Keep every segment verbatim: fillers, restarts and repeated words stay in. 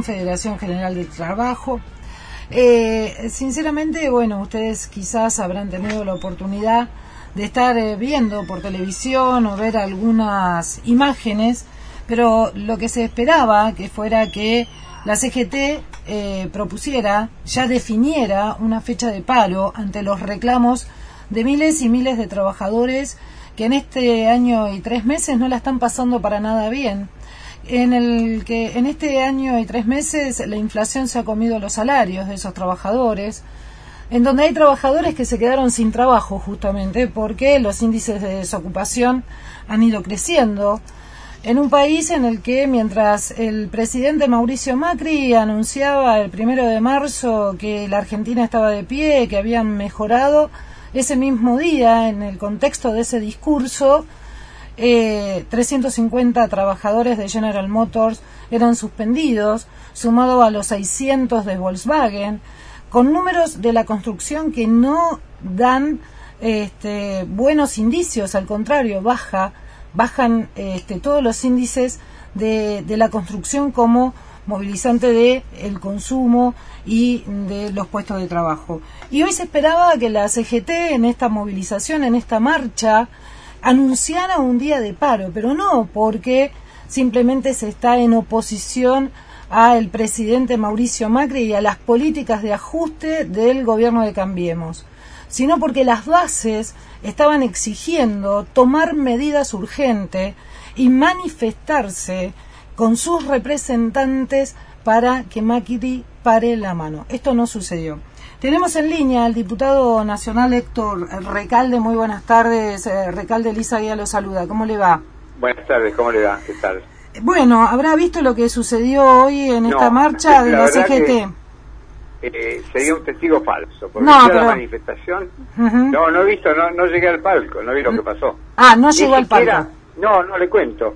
Confederación General del Trabajo. Eh, sinceramente, bueno, ustedes quizás habrán tenido la oportunidad de estar eh, viendo por televisión o ver algunas imágenes, pero lo que se esperaba que fuera que la C G T eh, propusiera, ya definiera una fecha de paro ante los reclamos de miles y miles de trabajadores que en este año y tres meses no la están pasando para nada bien. En el que en este año y tres meses la inflación se ha comido los salarios de esos trabajadores, en donde hay trabajadores que se quedaron sin trabajo justamente porque los índices de desocupación han ido creciendo. En un país en el que mientras el presidente Mauricio Macri anunciaba el primero de marzo que la Argentina estaba de pie, que habían mejorado, ese mismo día, en el contexto de ese discurso, eh, trescientos cincuenta trabajadores de General Motors eran suspendidos, sumado a los seiscientos de Volkswagen, con números de la construcción que no dan este, buenos indicios, al contrario, baja bajan este, todos los índices de, de la construcción como movilizante de el consumo y de los puestos de trabajo. Y hoy se esperaba que la C G T en esta movilización, en esta marcha, anunciara un día de paro, pero no porque simplemente se está en oposición al presidente Mauricio Macri y a las políticas de ajuste del gobierno de Cambiemos, sino porque las bases estaban exigiendo tomar medidas urgentes y manifestarse con sus representantes para que Macri pare la mano. Esto no sucedió. Tenemos en línea al diputado nacional Héctor Recalde. Muy buenas tardes, eh, Recalde. Elisa Guía lo saluda. ¿Cómo le va? Buenas tardes, ¿cómo le va? ¿Qué tal? Bueno, ¿habrá visto lo que sucedió hoy en no, esta marcha de la, la C G T? Que, eh, sería un testigo falso, porque no, pero... la manifestación, uh-huh. no, no he visto, no, no llegué al palco, no vi lo que pasó. Ah, no llegó al palco. No, no le cuento.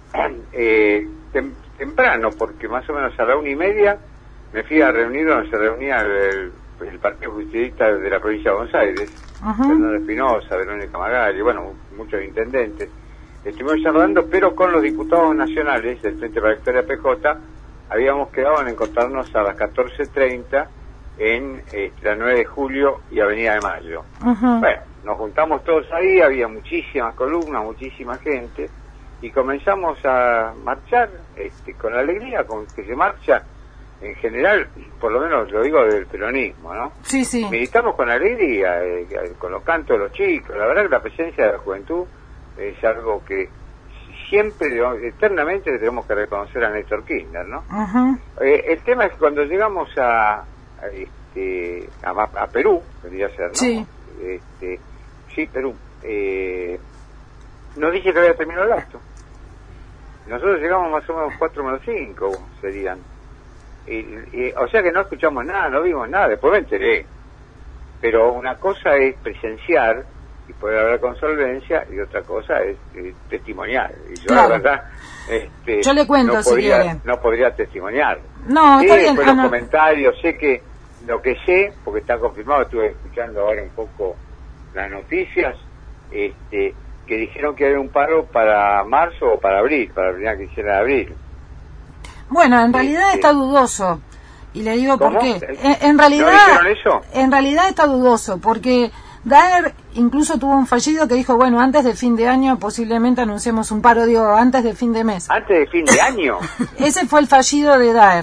Eh, tem, temprano, porque más o menos a la una y media me fui a reunir donde se reunía el, el Partido Justicialista de la provincia de Buenos Aires, uh-huh. Fernando Espinosa, Verónica Magalli, bueno, muchos intendentes. Estuvimos charlando, pero con los diputados nacionales del Frente para la Victoria P J habíamos quedado en encontrarnos a las catorce treinta en eh, la nueve de julio y Avenida de Mayo. Uh-huh. Bueno, nos juntamos todos ahí, había muchísimas columnas, muchísima gente, y comenzamos a marchar este, con alegría, con que se marcha en general, por lo menos lo digo del peronismo, ¿no? Sí, sí. Militamos con alegría, eh, con los cantos de los chicos. La verdad que la presencia de la juventud es algo que siempre, eternamente le tenemos que reconocer a Néstor Kirchner, ¿no? Uh-huh. Eh, el tema es que cuando llegamos a, a, este, a, a Perú, debería ser, ¿no? Sí. Este, sí, Perú. Eh, nos dice que había terminado el acto. Nosotros llegamos más o menos cuatro menos cinco, serían. Y, y, o sea que no escuchamos nada, no vimos nada, después me enteré. Pero una cosa es presenciar y poder hablar con solvencia, y otra cosa es eh, testimoniar. Y yo, claro, la verdad, este, yo le cuento, no podría, si quiere. no podría testimoniar. No, está sí, bien. Después ah, los no. comentarios, sé que lo que sé, porque está confirmado, estuve escuchando ahora un poco las noticias, este, que dijeron que había un paro para marzo o para abril, para la primera quincena de abril. Bueno, en realidad este, está dudoso. Y le digo ¿cómo? por qué. En, en realidad, ¿no dijeron eso? En realidad está dudoso, porque Daer incluso tuvo un fallido que dijo, bueno, antes de fin de año posiblemente anunciemos un paro, digo, antes de fin de mes. ¿Antes de fin de año? Ese fue el fallido de Daer.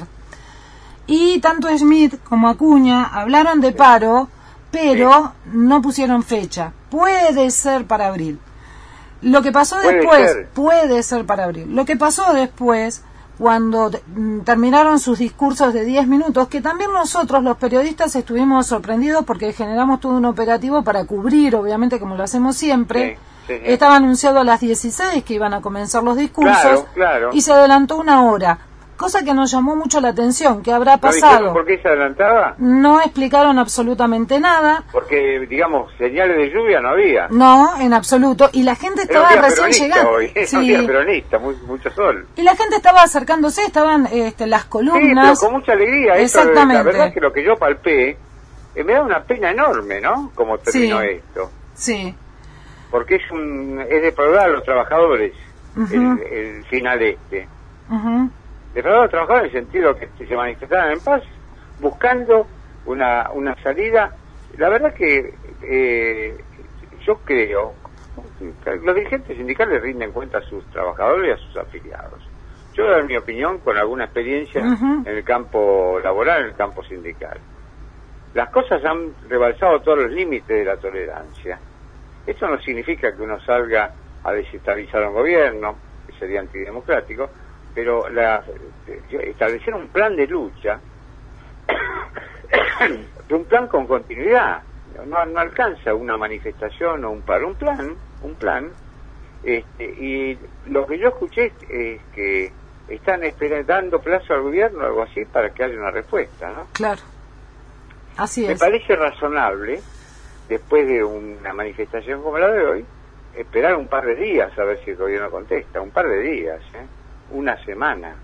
Y tanto Schmidt como Acuña hablaron de paro, pero sí. no pusieron fecha. Puede ser para abril. Lo que pasó puede después, ser. puede ser para abril. Lo que pasó después, cuando terminaron sus discursos de diez minutos, que también nosotros los periodistas estuvimos sorprendidos porque generamos todo un operativo para cubrir, obviamente como lo hacemos siempre. Sí, sí, sí. Estaba anunciado a las dieciséis que iban a comenzar los discursos, claro, claro. y se adelantó una hora, cosa que nos llamó mucho la atención. ¿Qué habrá pasado? ¿No por qué se adelantaba? No explicaron absolutamente nada. Porque, digamos, señales de lluvia no había. No, en absoluto. Y la gente estaba recién llegando. Hoy. Sí. Un día peronista, muy, mucho sol. Y la gente estaba acercándose, estaban este, las columnas. Sí, pero con mucha alegría. Exactamente. Eso, la verdad es que lo que yo palpé, eh, me da una pena enorme, ¿no? Como terminó sí. esto. Sí. Porque es un es de probar a los trabajadores, uh-huh. el, el final este. Uh-huh. defraudar a los trabajadores en el sentido que se manifestaran en paz, buscando una, una salida. La verdad que eh, yo creo que los dirigentes sindicales rinden cuenta a sus trabajadores y a sus afiliados. Yo voy a dar mi opinión con alguna experiencia uh-huh. en el campo laboral, en el campo sindical. Las cosas han rebalsado todos los límites de la tolerancia. Esto no significa que uno salga a desestabilizar a un gobierno, que sería antidemocrático, pero la, establecer un plan de lucha, un plan con continuidad. No, no alcanza una manifestación o un paro, un plan, un plan. Este, y lo que yo escuché es que están esperando, dando plazo al gobierno o algo así para que haya una respuesta, ¿no? Claro, así es. Me parece razonable, después de una manifestación como la de hoy, esperar un par de días a ver si el gobierno contesta, un par de días, ¿eh? Una semana.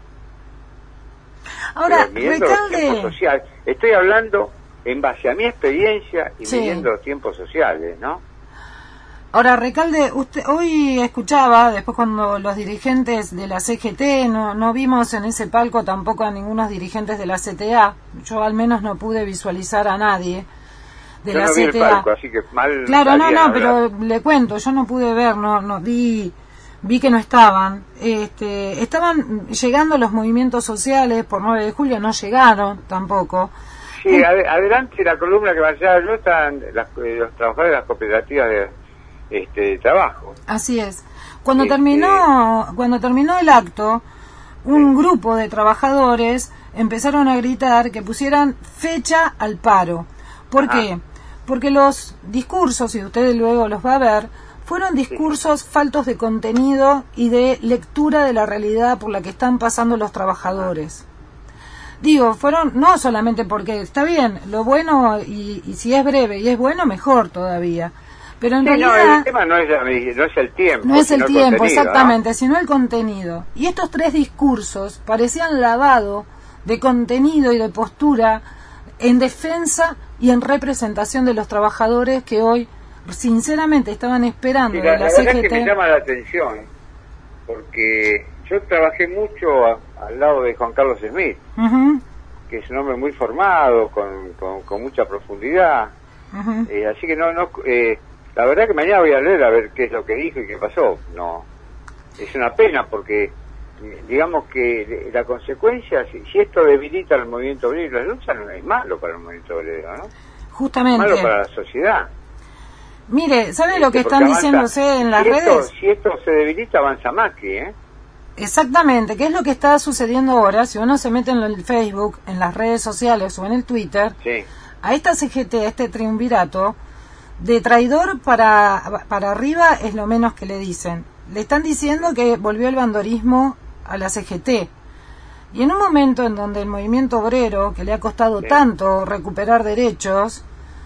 Ahora, recalde... social. Estoy hablando en base a mi experiencia y sí. midiendo los tiempos sociales, ¿no? Ahora, Recalde, usted hoy escuchaba, después cuando los dirigentes de la C G T, no, no vimos en ese palco tampoco a ningunos dirigentes de la C T A, yo al menos no pude visualizar a nadie de yo la no C T A. Vi el palco, así que mal claro, no, no, hablar. pero le cuento, yo no pude ver, no, no vi, vi que no estaban, este, estaban llegando los movimientos sociales por nueve de julio, no llegaron tampoco. Sí, ad adelante la columna que va a llegar yo están las, los trabajadores de las cooperativas de este de trabajo. Así es. Cuando este... terminó cuando terminó el acto, un sí. grupo de trabajadores empezaron a gritar que pusieran fecha al paro. ¿Por Ajá. qué? Porque los discursos, y usted luego los va a ver, fueron discursos sí. faltos de contenido y de lectura de la realidad por la que están pasando los trabajadores. Digo, fueron, no solamente porque está bien, lo bueno, y, y si es breve y es bueno, mejor todavía. Pero en sí, realidad... No, el tema no es, no es el tiempo. No es el tiempo, el exactamente, ¿no? sino el contenido. Y estos tres discursos parecían lavado de contenido y de postura en defensa y en representación de los trabajadores que hoy, sinceramente, estaban esperando sí, la, de la, la C G T. verdad que me llama la atención, porque yo trabajé mucho a, al lado de Juan Carlos Smith, uh-huh. que es un hombre muy formado, con, con, con mucha profundidad, uh-huh. eh, así que no... no eh, la verdad que mañana voy a leer a ver qué es lo que dijo y qué pasó. No, es una pena porque digamos que la consecuencia, si, si esto debilita al movimiento obrero, la lucha no es malo para el movimiento obrero, ¿no? Justamente. Es malo para la sociedad. Mire, ¿sabe este, lo que están avanza, diciéndose en las si esto, redes? Si esto se debilita, avanza Macri, ¿eh? Exactamente, ¿qué es lo que está sucediendo ahora? Si uno se mete en el Facebook, en las redes sociales o en el Twitter, sí. a esta C G T, a este triunvirato, de traidor para, para arriba es lo menos que le dicen. Le están diciendo que volvió el bandorismo a la C G T. Y en un momento en donde el movimiento obrero, que le ha costado sí. tanto recuperar derechos,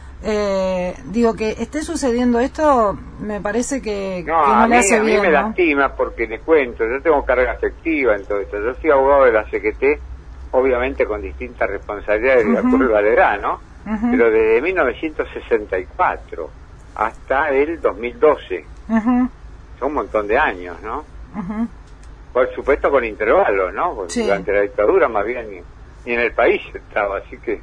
eh, digo que esté sucediendo esto, me parece que no, que no a le mí, hace a mí bien. me ¿no? lastima porque le cuento, yo tengo carga afectiva en todo esto. Yo soy abogado de la C G T, obviamente con distintas responsabilidades uh-huh. de acuerdo a la edad, ¿no? Uh-huh. Pero desde mil novecientos sesenta y cuatro hasta el dos mil doce. Uh-huh. Son un montón de años, ¿no? Uh-huh. Por supuesto con intervalos, ¿no? Porque sí. durante la dictadura más bien ni, ni en el país estaba, así que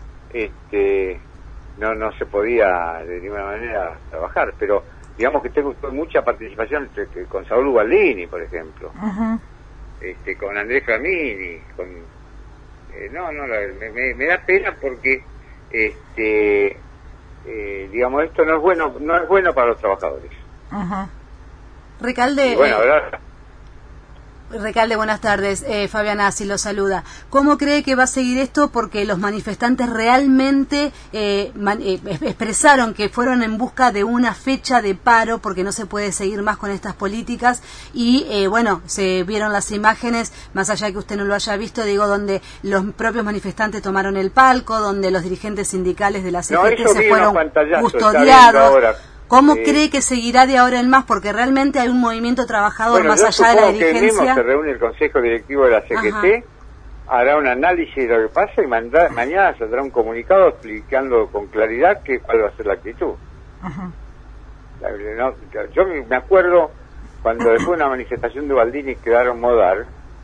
este no no se podía de ninguna manera trabajar, pero digamos que tengo mucha participación con Saúl Ubaldini, por ejemplo, uh-huh. este con Andrés Flamini, con eh, no, no, me, me, me da pena porque este eh, digamos esto no es bueno no es bueno para los trabajadores. Ajá. Recalde, y bueno, eh, ahora Recalde, buenas tardes. Eh, Fabián Assi lo saluda. ¿Cómo cree que va a seguir esto? Porque los manifestantes realmente eh, man, eh, expresaron que fueron en busca de una fecha de paro porque no se puede seguir más con estas políticas y, eh, bueno, se vieron las imágenes, más allá de que usted no lo haya visto, digo, donde los propios manifestantes tomaron el palco, donde los dirigentes sindicales de la C G T no, se fueron pantallazo, custodiados. ¿Cómo eh, cree que seguirá de ahora en más? Porque realmente hay un movimiento trabajador bueno, más allá de la dirigencia. Que mismo se reúne el Consejo Directivo de la C G T, ajá. hará un análisis de lo que pasa y manda, mañana saldrá un comunicado explicando con claridad que, cuál va a ser la actitud. Ajá. No, yo me acuerdo cuando después de una manifestación de Ubaldini quedaron Modar,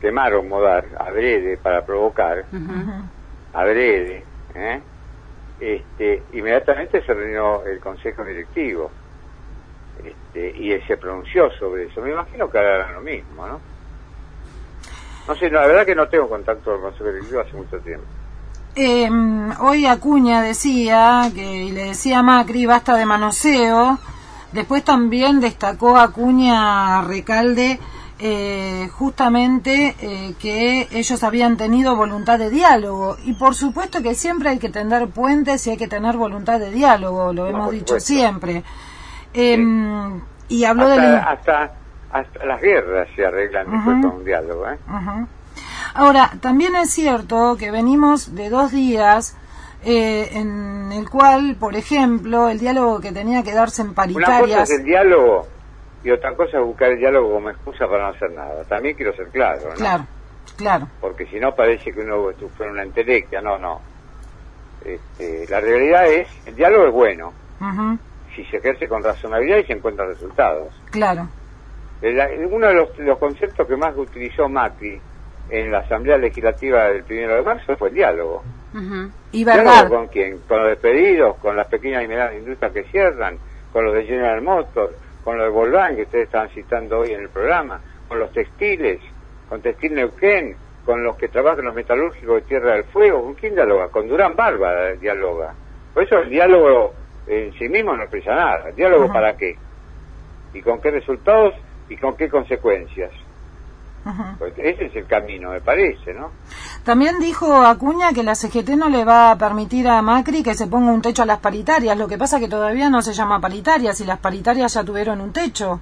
temar o modar, adrede, para provocar, uh-huh. adrede, ¿eh? este, inmediatamente se reunió el consejo directivo este, y él se pronunció sobre eso. Me imagino que harán lo mismo, ¿no? No sé, la verdad que no tengo contacto con el consejo directivo hace mucho tiempo. Eh, hoy Acuña decía que y le decía a Macri basta de manoseo. Después también destacó Acuña Recalde eh, justamente eh, que ellos habían tenido voluntad de diálogo, y por supuesto que siempre hay que tender puentes y hay que tener voluntad de diálogo, lo no, hemos dicho supuesto. siempre. Eh, sí. Y habló hasta, del... hasta, hasta las guerras se arreglan uh-huh. después con un diálogo, ¿eh? Uh-huh. Ahora, también es cierto que venimos de dos días eh, en el cual, por ejemplo, el diálogo que tenía que darse en paritarias... Una cosa es el diálogo y otra cosa es buscar el diálogo como excusa para no hacer nada. También quiero ser claro, ¿no? Claro, claro. Porque si no parece que uno fuera una entelequia, no, no. Este, la realidad es, el diálogo es bueno, uh-huh. si se ejerce con razonabilidad y se encuentran resultados. Claro. El, uno de los, los conceptos que más utilizó Macri en la Asamblea Legislativa del primero de marzo fue el diálogo. Uh-huh. ¿Y verdad? ¿Con quién? Con los despedidos, con las pequeñas y medianas industrias que cierran, con los de General Motors, con los de Volkswagen que ustedes estaban citando hoy en el programa, con los textiles, con Textil Neuquén, con los que trabajan los metalúrgicos de Tierra del Fuego. ¿Con quién dialoga? Con Durán Barba dialoga. Por eso el diálogo en sí mismo no expresa nada. ¿El diálogo uh-huh. para qué? ¿Y con qué resultados? ¿Y con qué consecuencias? Uh-huh. Pues ese es el camino, me parece, ¿no? También dijo Acuña que la C G T no le va a permitir a Macri que se ponga un techo a las paritarias. Lo que pasa que todavía no se llama paritarias y las paritarias ya tuvieron un techo.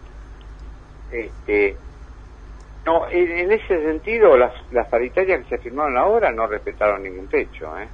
Este, no, en, en ese sentido las, las paritarias que se firmaron ahora no respetaron ningún techo, ¿eh?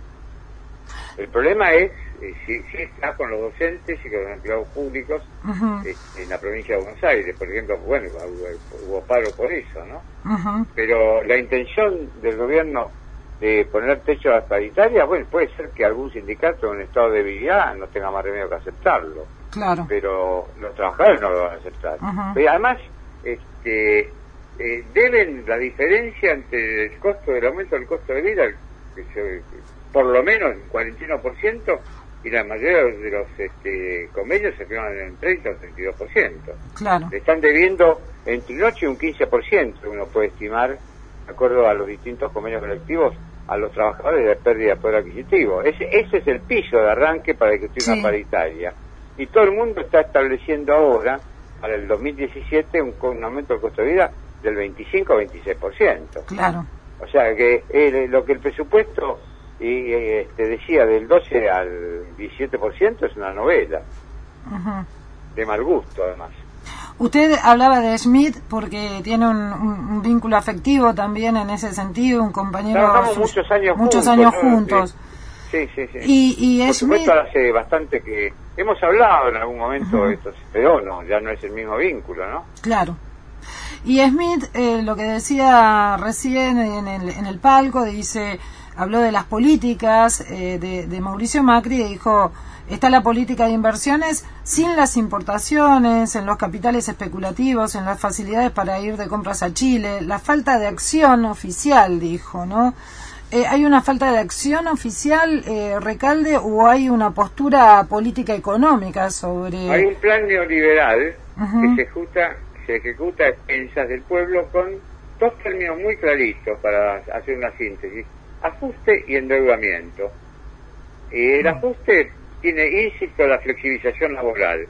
El problema es eh, si, si está con los docentes y con los empleados públicos uh-huh. eh, en la provincia de Buenos Aires, por ejemplo. Bueno, hubo paro por eso, ¿no? Uh-huh. Pero la intención del gobierno de poner techo a las paritarias, bueno, puede ser que algún sindicato en estado de debilidad no tenga más remedio que aceptarlo. Claro. Pero los trabajadores no lo van a aceptar. Uh-huh. Pero además, este, eh, deben la diferencia entre el costo del aumento del costo de vida, que se, por lo menos un cuarenta y uno por ciento, y la mayoría de los este, convenios se firman en el treinta o treinta y dos por ciento. Claro. Le están debiendo entre un ocho y un quince por ciento, uno puede estimar, de acuerdo a los distintos convenios colectivos, a los trabajadores de pérdida de poder adquisitivo. Ese, ese es el piso de arranque para discutir sí. una paritaria. Y todo el mundo está estableciendo ahora, para el dos mil diecisiete, un, un aumento del costo de vida del veinticinco a veintiséis por ciento. Claro. O sea que el, lo que el presupuesto y este, decía del doce al diecisiete por ciento es una novela. Uh-huh. De mal gusto, además. Usted hablaba de Schmidt porque tiene un, un, un vínculo afectivo también en ese sentido, un compañero... Trabajamos sus, muchos años muchos juntos. Años ¿no? juntos. Sí, sí, sí. Y, y Por Schmidt... supuesto, hace bastante que... Hemos hablado en algún momento uh-huh. de esto, pero no, ya no es el mismo vínculo, ¿no? Claro. Y Schmidt, eh, lo que decía recién en el, en el palco, dice... Habló de las políticas eh, de, de Mauricio Macri y dijo, está la política de inversiones sin las importaciones, en los capitales especulativos, en las facilidades para ir de compras a Chile, la falta de acción oficial, dijo, ¿no? Eh, ¿Hay una falta de acción oficial, eh, Recalde, o hay una postura política económica sobre...? Hay un plan neoliberal uh-huh. que se ejecuta, se ejecuta a expensas del pueblo con dos términos muy claritos para hacer una síntesis. Ajuste y endeudamiento. Y el ajuste tiene íncito la flexibilización laboral,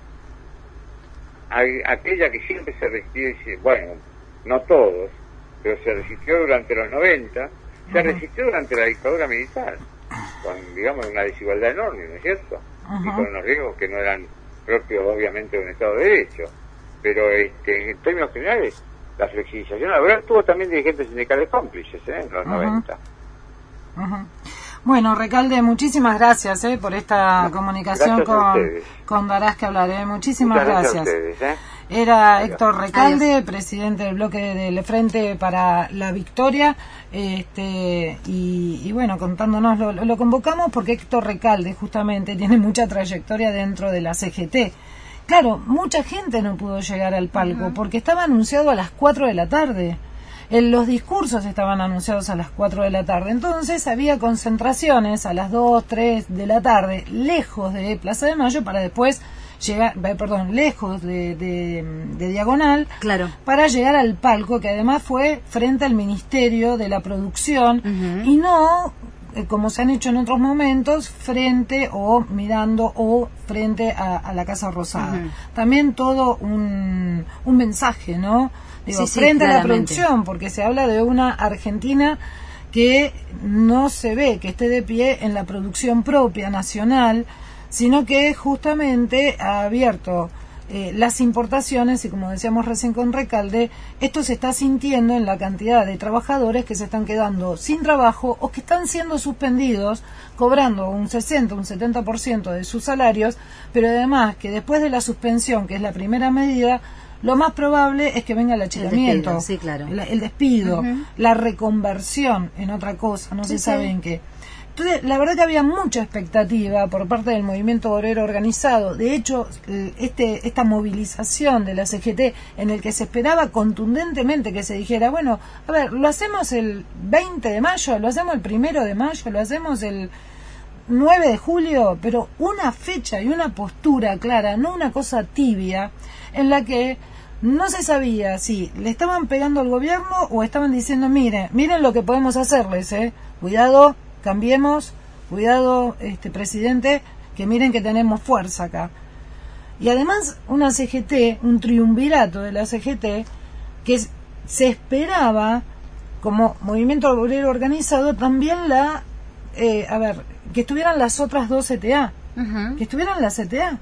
aquella que siempre se resistió, bueno, no todos, pero se resistió durante los noventa, se resistió durante la dictadura militar, con, digamos, una desigualdad enorme, ¿no es cierto? Uh-huh. Y con unos riesgos que no eran propios, obviamente, de un Estado de Derecho. Pero este, en términos generales, la flexibilización laboral tuvo también dirigentes sindicales cómplices, ¿eh? En los uh-huh. noventa. Uh-huh. Bueno, Recalde, muchísimas gracias eh, por esta no, comunicación con, con Darás que hablar. Eh. Muchísimas Muchas gracias. gracias a ustedes, ¿eh? Era Adiós. Héctor Recalde, Adiós. Presidente del bloque del Frente para la Victoria, este y, y bueno, contándonos, lo, lo convocamos porque Héctor Recalde justamente tiene mucha trayectoria dentro de la C G T. Claro, mucha gente no pudo llegar al palco uh-huh. porque estaba anunciado a las cuatro de la tarde. En los discursos estaban anunciados a las cuatro de la tarde, entonces había concentraciones a las dos, tres de la tarde, lejos de Plaza de Mayo, para después llegar, perdón, lejos de, de, de Diagonal, claro, para llegar al palco, que además fue frente al Ministerio de la Producción, uh-huh. y no, eh, como se han hecho en otros momentos, frente o mirando o frente a, a la Casa Rosada. Uh-huh. También todo un, un mensaje, ¿no? Digo, sí, frente sí, a la producción, porque se habla de una Argentina que no se ve que esté de pie en la producción propia, nacional, sino que justamente ha abierto eh, las importaciones, y como decíamos recién con Recalde, esto se está sintiendo en la cantidad de trabajadores que se están quedando sin trabajo o que están siendo suspendidos, cobrando un sesenta, un setenta por ciento de sus salarios, pero además que después de la suspensión, que es la primera medida, lo más probable es que venga el achicamiento, el despido, sí, claro. el, el despido, uh-huh. la reconversión en otra cosa, no sí, se sabe sí. en qué. Entonces, la verdad que había mucha expectativa por parte del movimiento obrero organizado. De hecho, este esta movilización de la C G T, en el que se esperaba contundentemente que se dijera, bueno, a ver, lo hacemos el veinte de mayo, lo hacemos el primero de mayo, lo hacemos el nueve de julio, pero una fecha y una postura clara, no una cosa tibia, en la que no se sabía si le estaban pegando al gobierno o estaban diciendo, miren, miren lo que podemos hacerles, eh, cuidado, cambiemos, cuidado, este presidente, que miren que tenemos fuerza acá. Y además una C G T, un triunvirato de la C G T, que se esperaba, como movimiento obrero organizado, también la, eh, a ver, que estuvieran las otras dos C T A, uh-huh. que estuvieran las C T A.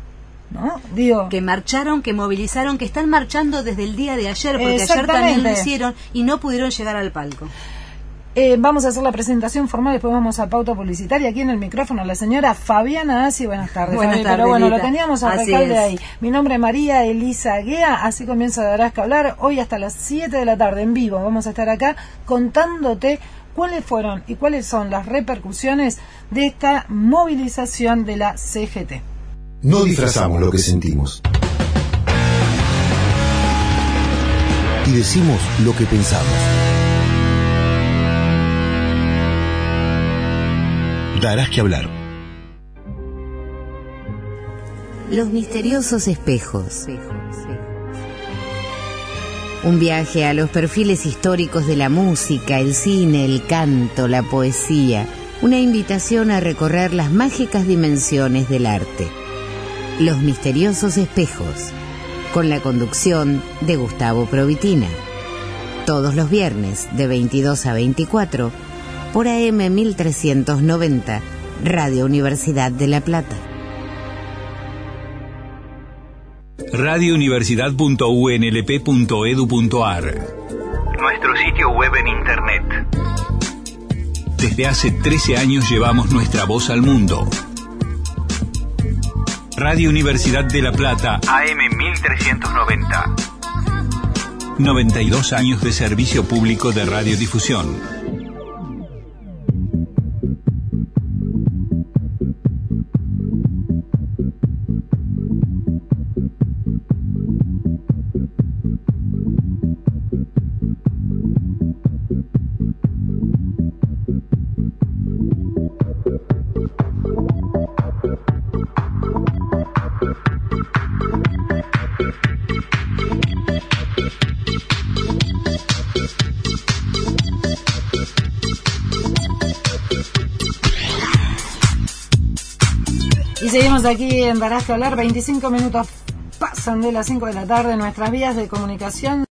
¿No? Digo, que marcharon, que movilizaron, que están marchando desde el día de ayer, porque ayer también lo hicieron y no pudieron llegar al palco. Eh, vamos a hacer la presentación formal, después vamos a pauta publicitaria. Aquí en el micrófono la señora Fabiana Asi. Buenas tardes, Buenas Fabi, tardes, pero bueno, Lita. Lo teníamos a Recalde ahí. Mi nombre es María Elisa Guea, así comienza Darás que hablar. Hoy hasta las siete de la tarde en vivo vamos a estar acá contándote cuáles fueron y cuáles son las repercusiones de esta movilización de la C G T. No disfrazamos lo que sentimos. Y decimos lo que pensamos. Darás que hablar. Los misteriosos espejos. Un viaje a los perfiles históricos de la música, el cine, el canto, la poesía. Una invitación a recorrer las mágicas dimensiones del arte. Los misteriosos espejos, con la conducción de Gustavo Provitina. Todos los viernes de veintidós a veinticuatro por A M mil trescientos noventa, Radio Universidad de La Plata. radio universidad punto u n l p punto e d u punto a r, nuestro sitio web en internet. Desde hace trece años llevamos nuestra voz al mundo. Radio Universidad de La Plata, A M mil trescientos noventa. noventa y dos años de servicio público de radiodifusión. Y seguimos aquí en Darás que hablar. Veinticinco minutos pasan de las cinco de la tarde. Nuestras vías de comunicación